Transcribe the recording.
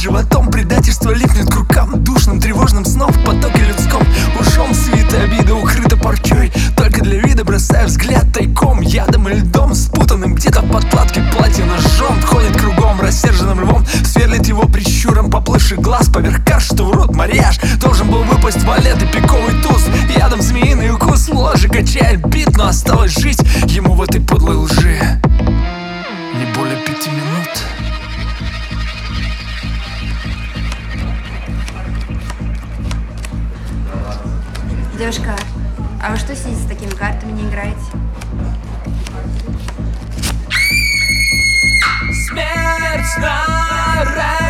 животом. Предательство липнет к рукам, душным, тревожным сном в потоке людском. Ушом свиты обиды укрыта парчой, только для вида бросаю взгляд тайком. Ядом и льдом спутанным где-то в подкладке платья ножом. Ходит кругом рассерженным львом, сверлит его прищуром поплывший глаз поверх каш, что в рот марьяж. Должен был выпасть валет и пиковый туз, ядом змеиный укус в ложе качает бит, но осталось жить ему в этой подлой лжи не более 5 минут. Девушка, а вы что сидите с такими картами, не играете? Смерть на